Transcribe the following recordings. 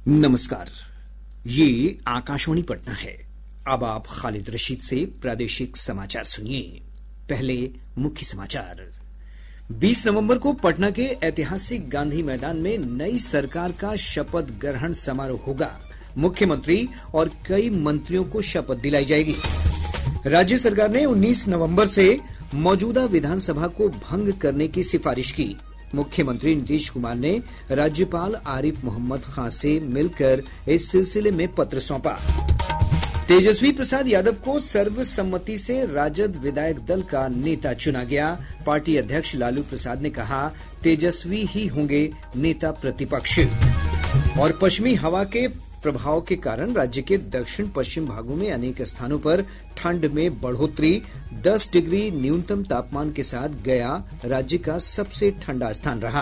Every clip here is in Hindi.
नमस्कार, ये आकाशवाणी पटना है। अब आप खालिद रशीद से प्रादेशिक समाचार सुनिए। पहले मुख्य समाचार। 20 नवंबर को पटना के ऐतिहासिक गांधी मैदान में नई सरकार का शपथ ग्रहण समारोह होगा। मुख्यमंत्री और कई मंत्रियों को शपथ दिलाई जाएगी। राज्य सरकार ने 19 नवंबर से मौजूदा विधानसभा को भंग करने की सिफारिश की। मुख्यमंत्री नीतीश कुमार ने राज्यपाल आरिफ मोहम्मद खान से मिलकर इस सिलसिले में पत्र सौंपा। तेजस्वी प्रसाद यादव को सर्वसम्मति से राजद विधायक दल का नेता चुना गया। पार्टी अध्यक्ष लालू प्रसाद ने कहा, तेजस्वी ही होंगे नेता प्रतिपक्ष। और पश्चिमी हवा के प्रभाव के कारण राज्य के दक्षिण पश्चिम भागों में अनेक स्थानों पर ठंड में बढ़ोतरी। 10 डिग्री न्यूनतम तापमान के साथ गया राज्य का सबसे ठंडा स्थान रहा।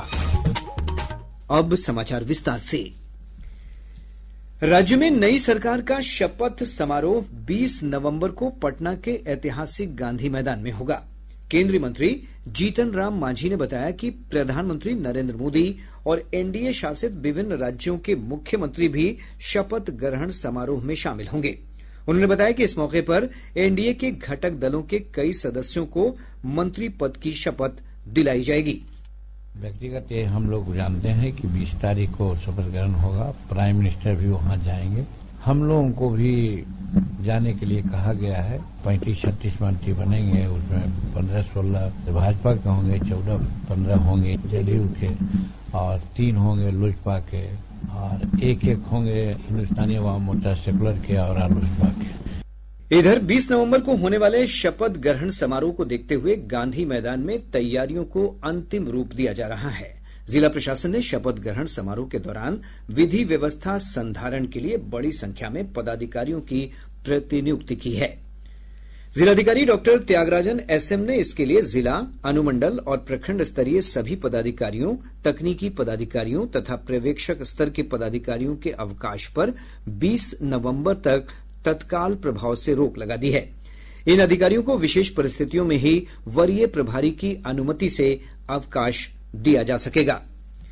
अब समाचार विस्तार से। राज्य में नई सरकार का शपथ समारोह 20 नवंबर को पटना के ऐतिहासिक गांधी मैदान में होगा। केंद्रीय मंत्री जीतन राम मांझी ने बताया कि प्रधानमंत्री नरेंद्र मोदी और एनडीए शासित विभिन्न राज्यों के मुख्यमंत्री भी शपथ ग्रहण समारोह में शामिल होंगे। उन्होंने बताया कि इस मौके पर एनडीए के घटक दलों के कई सदस्यों को मंत्री पद की शपथ दिलाई जाएगी। व्यक्तिगत ये हम लोग जानते हैं कि 20 तारीख को शपथ ग्रहण होगा। प्राइम मिनिस्टर भी वहां जाएंगे। हम लोगों को भी जाने के लिए कहा गया है। 35-36 मंत्री बनेंगे, उसमें 15-16 भाजपा के होंगे, 14-15 होंगे जेडीयू के और 3 होंगे लोजपा के और एक होंगे हिंदुस्तानी अवाम मोर्चा सेकुलर के और रालोसपा के। इधर 20 नवंबर को होने वाले शपथ ग्रहण समारोह को देखते हुए गांधी मैदान में तैयारियों को अंतिम रूप दिया जा रहा है। जिला प्रशासन ने शपथ ग्रहण समारोह के दौरान विधि व्यवस्था संधारण के लिए बड़ी संख्या में पदाधिकारियों की प्रतिनियुक्ति की है। जिलाधिकारी डॉक्टर त्यागराजन एसएम ने इसके लिए जिला, अनुमंडल और प्रखंड स्तरीय सभी पदाधिकारियों, तकनीकी पदाधिकारियों तथा पर्यवेक्षक स्तर के पदाधिकारियों के अवकाश पर 20 नवंबर तक तत्काल प्रभाव से रोक लगा दी है। इन अधिकारियों को विशेष परिस्थितियों में ही वरीय प्रभारी की अनुमति से अवकाश दिया जा सकेगा।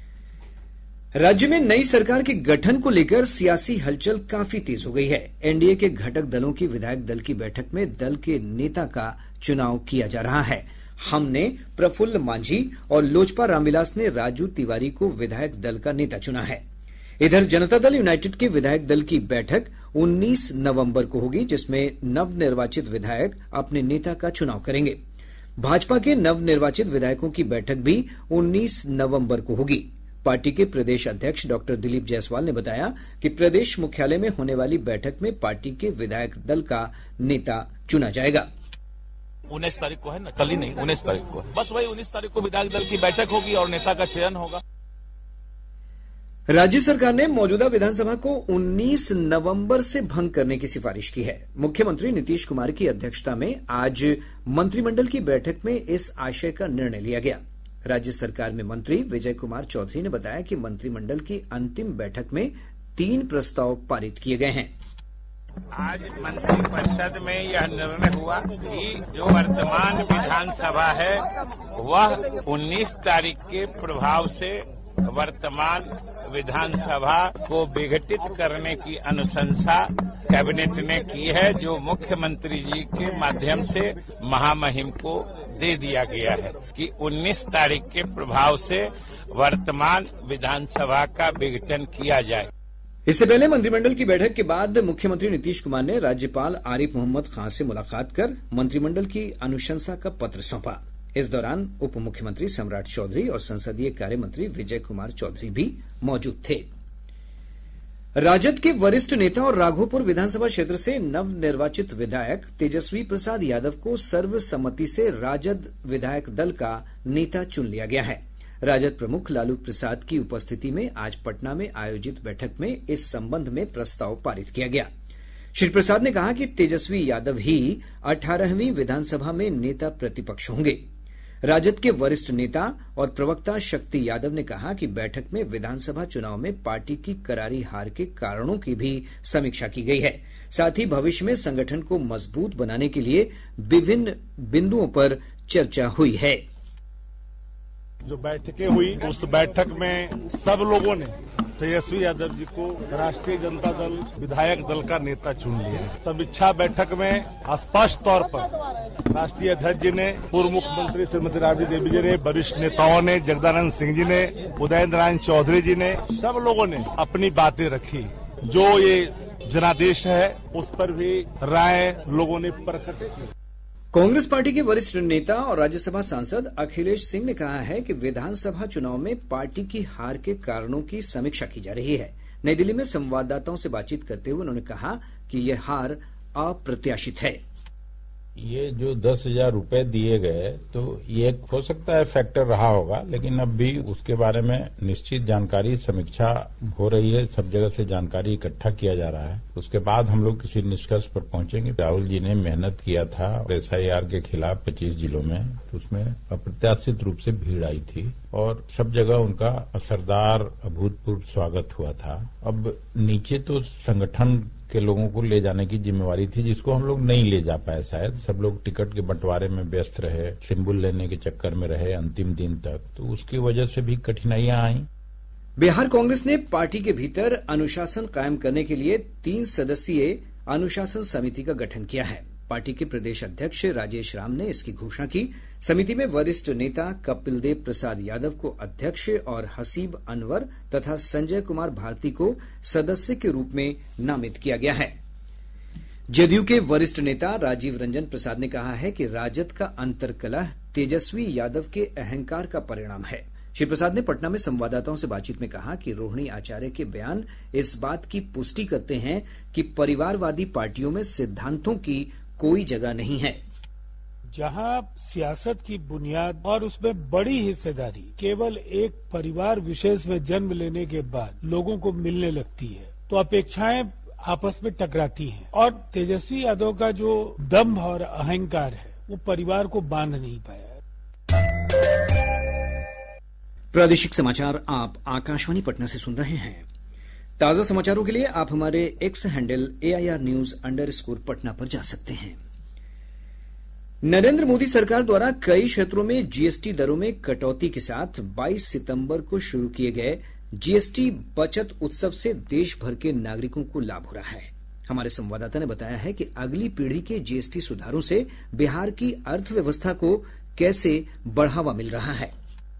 राज्य में नई सरकार के गठन को लेकर सियासी हलचल काफी तेज हो गई है। एनडीए के घटक दलों की विधायक दल की बैठक में दल के नेता का चुनाव किया जा रहा है। हमने प्रफुल्ल मांझी और लोजपा रामविलास ने राजू तिवारी को विधायक दल का नेता चुना है। इधर जनता दल यूनाइटेड के विधायक दल की बैठक 19 नवंबर को होगी, जिसमें नवनिर्वाचित विधायक अपने नेता का चुनाव करेंगे। भाजपा के नवनिर्वाचित विधायकों की बैठक भी 19 नवंबर को होगी। पार्टी के प्रदेश अध्यक्ष डॉक्टर दिलीप जायसवाल ने बताया कि प्रदेश मुख्यालय में होने वाली बैठक में पार्टी के विधायक दल का नेता चुना जाएगा। 19 तारीख को है ना, कल ही नहीं, 19 तारीख को। बस वही 19 तारीख को विधायक दल की बैठक होगी और नेता का चयन होगा। राज्य सरकार ने मौजूदा विधानसभा को 19 नवंबर से भंग करने की सिफारिश की है। मुख्यमंत्री नीतीश कुमार की अध्यक्षता में आज मंत्रिमंडल की बैठक में इस आशय का निर्णय लिया गया। राज्य सरकार में मंत्री विजय कुमार चौधरी ने बताया कि मंत्रिमंडल की अंतिम बैठक में 3 प्रस्ताव पारित किए गए हैं। आज मंत्रिपरिषद में यह निर्णय हुआ कि जो वर्तमान विधानसभा है वह 19 तारीख के प्रभाव से वर्तमान विधानसभा को विघटित करने की अनुशंसा कैबिनेट ने की है, जो मुख्यमंत्री जी के माध्यम से महामहिम को दे दिया गया है कि 19 तारीख के प्रभाव से वर्तमान विधानसभा का विघटन किया जाए। इससे पहले मंत्रिमंडल की बैठक के बाद मुख्यमंत्री नीतीश कुमार ने राज्यपाल आरिफ मोहम्मद खान से मुलाकात कर मंत्रिमंडल की अनुशंसा का पत्र सौंपा। इस दौरान उप मुख्यमंत्री सम्राट चौधरी और संसदीय कार्य मंत्री विजय कुमार चौधरी भी मौजूद थे। राजद के वरिष्ठ नेता और राघोपुर विधानसभा क्षेत्र से नवनिर्वाचित विधायक तेजस्वी प्रसाद यादव को सर्वसम्मति से राजद विधायक दल का नेता चुन लिया गया है। राजद प्रमुख लालू प्रसाद की उपस्थिति में आज पटना में आयोजित बैठक में इस संबंध में प्रस्ताव पारित किया गया। श्री प्रसाद ने कहा कि तेजस्वी यादव ही 18वीं विधानसभा में नेता प्रतिपक्ष होंगे। राजद के वरिष्ठ नेता और प्रवक्ता शक्ति यादव ने कहा कि बैठक में विधानसभा चुनाव में पार्टी की करारी हार के कारणों की भी समीक्षा की गई है। साथ ही भविष्य में संगठन को मजबूत बनाने के लिए विभिन्न बिंदुओं पर चर्चा हुई है। जो बैठकें हुई उस बैठक में सब लोगों ने तेजस्वी यादव जी को राष्ट्रीय जनता दल विधायक दल का नेता चुन लिया है। समीक्षा बैठक में स्पष्ट तौर पर राष्ट्रीय अध्यक्ष जी ने, पूर्व मुख्यमंत्री श्रीमती राबड़ी देवी जी ने, वरिष्ठ नेताओं ने, जगदानंद सिंह जी ने, उदय नारायण चौधरी जी ने, सब लोगों ने अपनी बातें रखी। जो ये जनादेश है उस पर भी राय लोगों ने प्रकट की। कांग्रेस पार्टी के वरिष्ठ नेता और राज्यसभा सांसद अखिलेश सिंह ने कहा है कि विधानसभा चुनाव में पार्टी की हार के कारणों की समीक्षा की जा रही है। नई दिल्ली में संवाददाताओं से बातचीत करते हुए उन्होंने कहा कि यह हार अप्रत्याशित है। ये जो 10,000 रुपए दिए गए, तो ये हो सकता है फैक्टर रहा होगा, लेकिन अब भी उसके बारे में निश्चित जानकारी, समीक्षा हो रही है। सब जगह से जानकारी इकट्ठा किया जा रहा है। उसके बाद हम लोग किसी निष्कर्ष पर पहुंचेंगे। राहुल जी ने मेहनत किया था SIR के खिलाफ 25 जिलों में, तो उसमें अप्रत्याशित रूप से भीड़ आई थी और सब जगह उनका असरदार अभूतपूर्व स्वागत हुआ था। अब नीचे तो संगठन के लोगों को ले जाने की जिम्मेवारी थी, जिसको हम लोग नहीं ले जा पाए। शायद सब लोग टिकट के बंटवारे में व्यस्त रहे, सिंबल लेने के चक्कर में रहे अंतिम दिन तक, तो उसकी वजह से भी कठिनाइयां आई। बिहार कांग्रेस ने पार्टी के भीतर अनुशासन कायम करने के लिए 3 सदस्यीय अनुशासन समिति का गठन किया है। पार्टी के प्रदेश अध्यक्ष राजेश राम ने इसकी घोषणा की। समिति में वरिष्ठ नेता कपिल देव प्रसाद यादव को अध्यक्ष और हसीब अनवर तथा संजय कुमार भारती को सदस्य के रूप में नामित किया गया है। जदयू के वरिष्ठ नेता राजीव रंजन प्रसाद ने कहा है कि राजद का अंतर्कलह तेजस्वी यादव के अहंकार का परिणाम है। श्री प्रसाद ने पटना में संवाददाताओं से बातचीत में कहा कि रोहिणी आचार्य के बयान इस बात की पुष्टि करते हैं कि परिवारवादी पार्टियों में सिद्धांतों की कोई जगह नहीं है। जहां सियासत की बुनियाद और उसमें बड़ी हिस्सेदारी केवल एक परिवार विशेष में जन्म लेने के बाद लोगों को मिलने लगती है, तो अपेक्षाएं आपस में टकराती हैं और तेजस्वी यादव का जो दम्भ और अहंकार है वो परिवार को बांध नहीं पाया है। प्रादेशिक समाचार आप आकाशवाणी पटना से सुन रहे हैं। ताजा समाचारों के लिए आप हमारे एक्स हैंडल AIR_News_ पर जा सकते हैं। नरेंद्र मोदी सरकार द्वारा कई क्षेत्रों में GST दरों में कटौती के साथ 22 सितंबर को शुरू किए गए GST बचत उत्सव से देश भर के नागरिकों को लाभ हो रहा है। हमारे संवाददाता ने बताया है कि अगली पीढ़ी के GST सुधारों से बिहार की अर्थव्यवस्था को कैसे बढ़ावा मिल रहा है।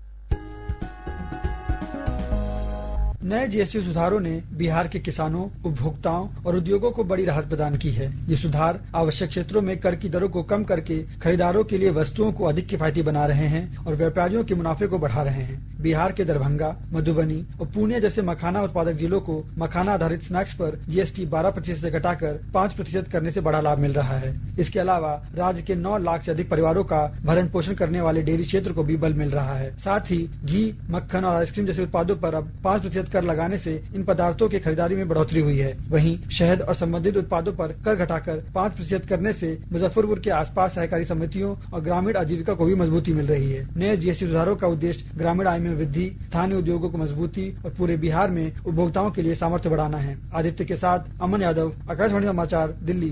नए GST सुधारों ने बिहार के किसानों, उपभोक्ताओं और उद्योगों को बड़ी राहत प्रदान की है। ये सुधार आवश्यक क्षेत्रों में कर की दरों को कम करके खरीदारों के लिए वस्तुओं को अधिक किफायती बना रहे हैं और व्यापारियों के मुनाफे को बढ़ा रहे हैं। बिहार के दरभंगा, मधुबनी और पुणे जैसे मखाना उत्पादक जिलों को मखाना आधारित स्नैक्स पर GST 12% से घटाकर 5% करने से बड़ा लाभ मिल रहा है। इसके अलावा राज्य के 9 लाख से अधिक परिवारों का भरण पोषण करने वाले डेयरी क्षेत्र को भी बल मिल रहा है। साथ ही घी, मक्खन और आइसक्रीम जैसे उत्पादों पर अब 5% कर लगाने से इन पदार्थों की खरीदारी में बढ़ोतरी हुई है। वहीं शहद और संबंधित उत्पादों पर कर घटाकर 5% करने से मुजफ्फरपुर के आसपास सहकारी समितियों और ग्रामीण आजीविका को भी मजबूती मिल रही है। नए GST सुधारों का उद्देश्य ग्रामीण आय में वृद्धि, स्थानीय उद्योगों को मजबूती और पूरे बिहार में उपभोक्ताओं के लिए सामर्थ्य बढ़ाना है। आदित्य के साथ अमन यादव, आकाशवाणी समाचार, दिल्ली।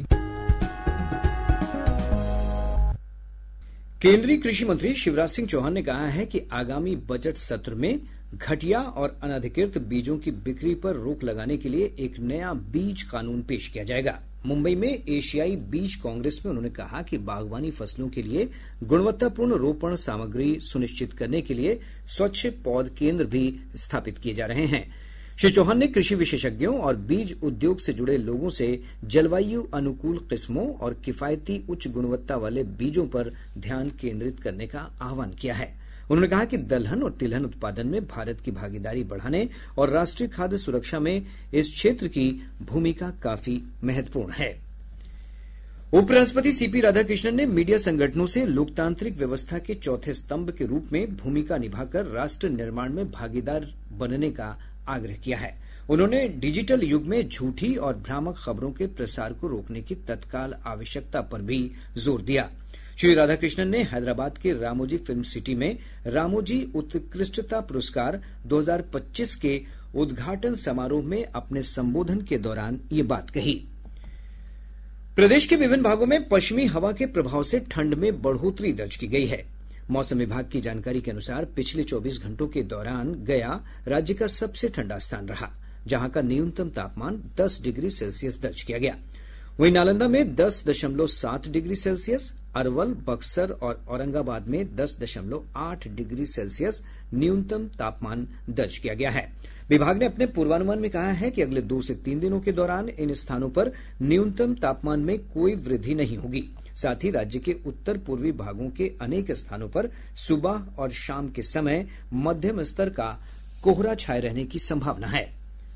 केंद्रीय कृषि मंत्री शिवराज सिंह चौहान ने कहा है कि आगामी बजट सत्र में घटिया और अनधिकृत बीजों की बिक्री पर रोक लगाने के लिए एक नया बीज कानून पेश किया जाएगा। मुंबई में एशियाई बीज कांग्रेस में उन्होंने कहा कि बागवानी फसलों के लिए गुणवत्तापूर्ण रोपण सामग्री सुनिश्चित करने के लिए स्वच्छ पौध केंद्र भी स्थापित किए जा रहे हैं। श्री चौहान ने कृषि विशेषज्ञों और बीज उद्योग से जुड़े लोगों से जलवायु अनुकूल किस्मों और किफायती उच्च गुणवत्ता वाले बीजों पर ध्यान केंद्रित करने का आह्वान किया है। उन्होंने कहा कि दलहन और तिलहन उत्पादन में भारत की भागीदारी बढ़ाने और राष्ट्रीय खाद्य सुरक्षा में इस क्षेत्र की भूमिका काफी महत्वपूर्ण है। उपराष्ट्रपति सीपी राधाकृष्णन ने मीडिया संगठनों से लोकतांत्रिक व्यवस्था के चौथे स्तंभ के रूप में भूमिका निभाकर राष्ट्र निर्माण में भागीदार बनने का आग्रह किया है। उन्होंने डिजिटल युग में झूठी और भ्रामक खबरों के प्रसार को रोकने की तत्काल आवश्यकता पर भी जोर दिया। श्री राधाकृष्णन ने हैदराबाद के रामोजी फिल्म सिटी में रामोजी उत्कृष्टता पुरस्कार 2025 के उद्घाटन समारोह में अपने संबोधन के दौरान ये बात कही। प्रदेश के विभिन्न भागों में पश्चिमी हवा के प्रभाव से ठंड में बढ़ोतरी दर्ज की गई है। मौसम विभाग की जानकारी के अनुसार पिछले 24 घंटों के दौरान गया राज्य का सबसे ठंडा स्थान रहा, जहां का न्यूनतम तापमान 10 डिग्री सेल्सियस दर्ज किया गया। वहीं नालंदा में 10.7 डिग्री सेल्सियस, अरवल, बक्सर और औरंगाबाद में 10.8 डिग्री सेल्सियस न्यूनतम तापमान दर्ज किया गया है। विभाग ने अपने पूर्वानुमान में कहा है कि अगले 2 से 3 दिनों के दौरान इन स्थानों पर न्यूनतम तापमान में कोई वृद्धि नहीं होगी। साथ ही राज्य के उत्तर पूर्वी भागों के अनेक स्थानों पर सुबह और शाम के समय मध्यम स्तर का कोहरा छाये रहने की संभावना है।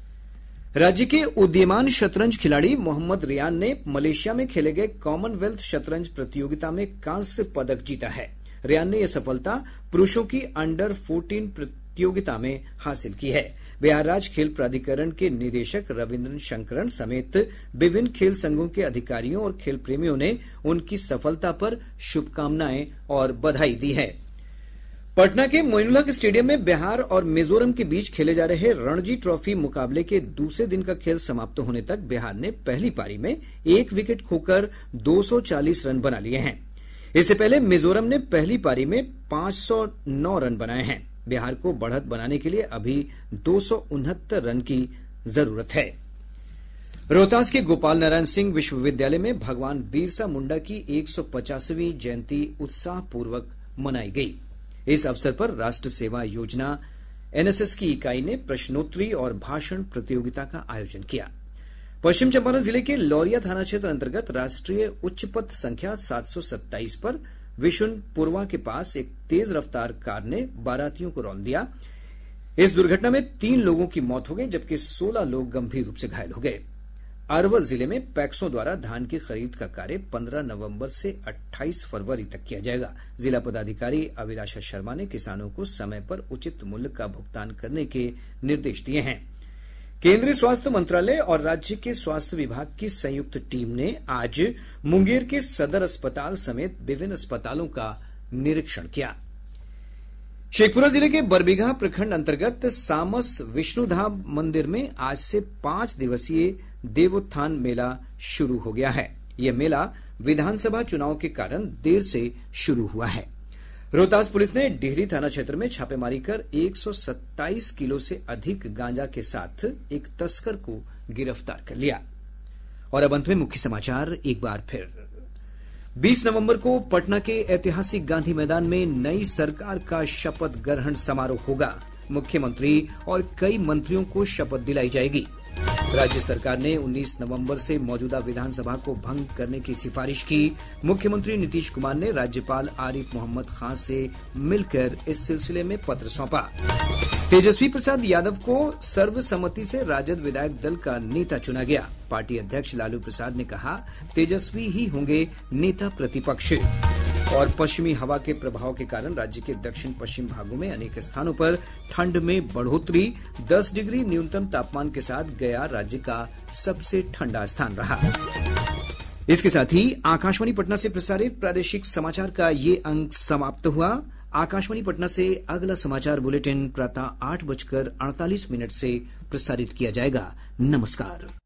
राज्य के उदीयमान शतरंज खिलाड़ी मोहम्मद रियान ने मलेशिया में खेले गए कॉमनवेल्थ शतरंज प्रतियोगिता में कांस्य पदक जीता है। रियान ने यह सफलता पुरुषों की अंडर 14 प्रतियोगिता में हासिल की है। बिहार राज्य खेल प्राधिकरण के निदेशक रविन्द्रन शंकरन समेत विभिन्न खेल संघों के अधिकारियों और खेल प्रेमियों ने उनकी सफलता पर शुभकामनाएं और बधाई दी है। पटना के मोइनुलहक स्टेडियम में बिहार और मिजोरम के बीच खेले जा रहे रणजी ट्रॉफी मुकाबले के दूसरे दिन का खेल समाप्त होने तक बिहार ने पहली पारी में 1 विकेट खोकर 240 रन बना लिए हैं। इससे पहले मिजोरम ने पहली पारी में 509 रन बनाए हैं। बिहार को बढ़त बनाने के लिए अभी 269 रन की जरूरत है। रोहतास के गोपाल नारायण सिंह विश्वविद्यालय में भगवान बिरसा मुंडा की 150वीं जयंती उत्साहपूर्वक मनाई गई। इस अवसर पर राष्ट्र सेवा योजना एनएसएस की इकाई ने प्रश्नोत्तरी और भाषण प्रतियोगिता का आयोजन किया। पश्चिम चंपारण जिले के लौरिया थाना क्षेत्र अंतर्गत राष्ट्रीय उच्च पथ संख्या 727 पर विशुनपुरवा के पास एक तेज रफ्तार कार ने बारातियों को रौंद दिया। इस दुर्घटना में 3 लोगों की मौत हो गई, जबकि 16 लोग गंभीर रूप से घायल हो गए। अरवल जिले में पैक्सों द्वारा धान की खरीद का कार्य 15 नवंबर से 28 फरवरी तक किया जाएगा। जिला पदाधिकारी अभिलाषा शर्मा ने किसानों को समय पर उचित मूल्य का भुगतान करने के निर्देश दिए हैं। केंद्रीय स्वास्थ्य मंत्रालय और राज्य के स्वास्थ्य विभाग की संयुक्त टीम ने आज मुंगेर के सदर अस्पताल समेत विभिन्न अस्पतालों का निरीक्षण किया। शेखपुरा जिले के बरबीघा प्रखंड अंतर्गत सामस विष्णुधाम मंदिर में आज से 5 दिवसीय देवोत्थान मेला शुरू हो गया है। यह मेला विधानसभा चुनाव के कारण देर से शुरू हुआ है। रोहतास पुलिस ने डिहरी थाना क्षेत्र में छापेमारी कर 127 किलो से अधिक गांजा के साथ एक तस्कर को गिरफ्तार कर लिया। और अब अंत में मुख्य समाचार एक बार फिर। 20 नवंबर को पटना के ऐतिहासिक गांधी मैदान में नई सरकार का शपथ ग्रहण समारोह होगा। मुख्यमंत्री और कई मंत्रियों को शपथ दिलाई जाएगी। राज्य सरकार ने 19 नवंबर से मौजूदा विधानसभा को भंग करने की सिफारिश की। मुख्यमंत्री नीतीश कुमार ने राज्यपाल आरिफ मोहम्मद खान से मिलकर इस सिलसिले में पत्र सौंपा। तेजस्वी प्रसाद यादव को सर्वसम्मति से राजद विधायक दल का नेता चुना गया। पार्टी अध्यक्ष लालू प्रसाद ने कहा, तेजस्वी ही होंगे नेता प्रतिपक्ष। और पश्चिमी हवा के प्रभाव के कारण राज्य के दक्षिण पश्चिम भागों में अनेक स्थानों पर ठंड में बढ़ोतरी। 10 डिग्री न्यूनतम तापमान के साथ गया राज्य का सबसे ठंडा स्थान रहा। इसके साथ ही आकाशवाणी पटना से प्रसारित प्रादेशिक समाचार का ये अंक समाप्त हुआ। आकाशवाणी पटना से अगला समाचार बुलेटिन प्रातः 8:48 से प्रसारित किया जाएगा। नमस्कार।